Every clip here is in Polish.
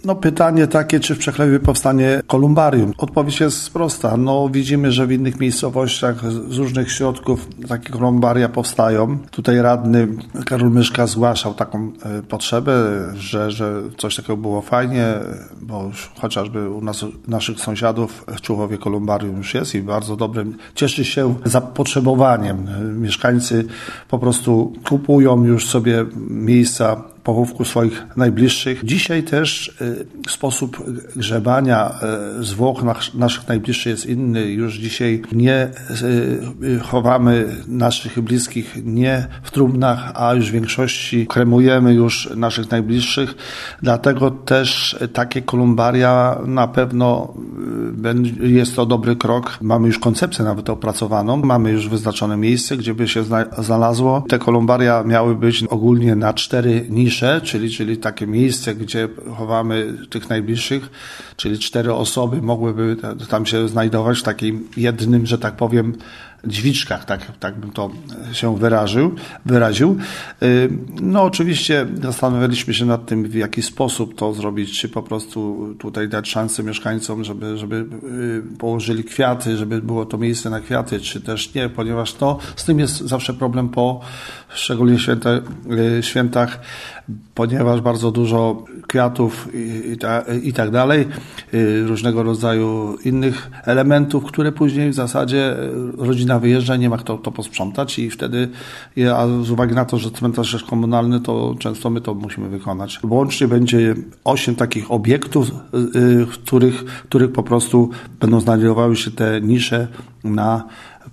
Pytanie takie, czy w Przechlewie powstanie kolumbarium? Odpowiedź jest prosta. Widzimy, że w innych miejscowościach z różnych środków takie kolumbaria powstają. Tutaj radny Karol Myszka zgłaszał taką potrzebę, że coś takiego było fajnie, bo już chociażby u nas, naszych sąsiadów w Człuchowie kolumbarium już jest i bardzo dobrym, cieszy się zapotrzebowaniem. Mieszkańcy po prostu kupują już sobie miejsca pochówku swoich najbliższych. Dzisiaj też sposób grzebania zwłok naszych najbliższych jest inny. Już dzisiaj nie chowamy naszych bliskich nie w trumnach, a już w większości kremujemy już naszych najbliższych. Dlatego też takie kolumbaria na pewno jest to dobry krok. Mamy już koncepcję nawet opracowaną. Mamy już wyznaczone miejsce, gdzie by się znalazło. Te kolumbaria miały być ogólnie na 4 nisze, czyli takie miejsce, gdzie chowamy tych najbliższych, czyli 4 osoby mogłyby tam się znajdować w takim jednym, że tak powiem, dźwiczkach, tak bym to się wyraził. Oczywiście zastanawialiśmy się nad tym, w jaki sposób to zrobić, czy po prostu tutaj dać szansę mieszkańcom, żeby położyli kwiaty, żeby było to miejsce na kwiaty, czy też nie, ponieważ z tym jest zawsze problem szczególnie świętach, ponieważ bardzo dużo kwiatów i tak dalej, różnego rodzaju innych elementów, które później w zasadzie rodzina wyjeżdża, nie ma kto to posprzątać i wtedy, a z uwagi na to, że cmentarz jest komunalny, to często my to musimy wykonać. Łącznie będzie 8 takich obiektów, których po prostu będą znajdowały się te nisze na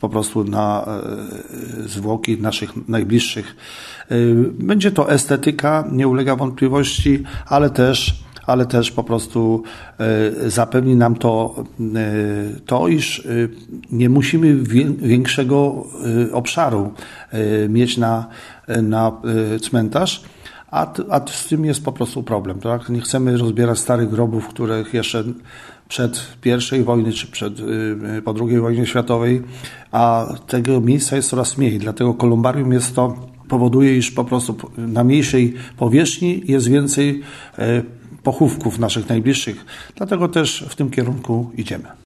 zwłoki naszych najbliższych. Będzie to estetyka, nie ulega wątpliwości, ale też po prostu zapewni nam to, iż nie musimy większego obszaru mieć na cmentarz, a z tym jest po prostu problem. Tak? Nie chcemy rozbierać starych grobów, których jeszcze przed I wojny czy po II wojnie światowej, a tego miejsca jest coraz mniej. Dlatego kolumbarium powoduje, iż po prostu na mniejszej powierzchni jest więcej pochówków naszych najbliższych. Dlatego też w tym kierunku idziemy.